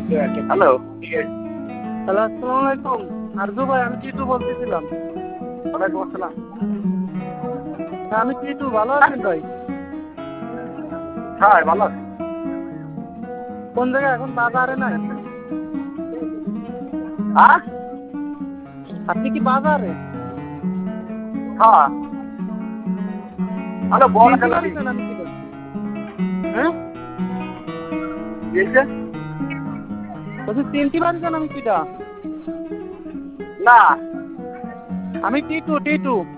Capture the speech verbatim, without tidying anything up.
Hello hello, আসসালামু আলাইকুম। আরজু ভাই, আমি টিটু বলতেছিলাম। ওয়ালাইকুম আসসালাম। হ্যাঁ, আমি টিটু। ভালো আছেন ভাই? হ্যাঁ ভালো আছি। কোন জায়গায় এখন? বাজারে নাই? হ্যাঁ আপনি কি বাজারে? হ্যাঁ হ্যালো বল চিনতে খেলা পারছেন আমি কি বলছি? হ্যাঁ, দিয়েছে বলছি চিনতে পারছেন আমি কিটা? না আমি টিটু টিটু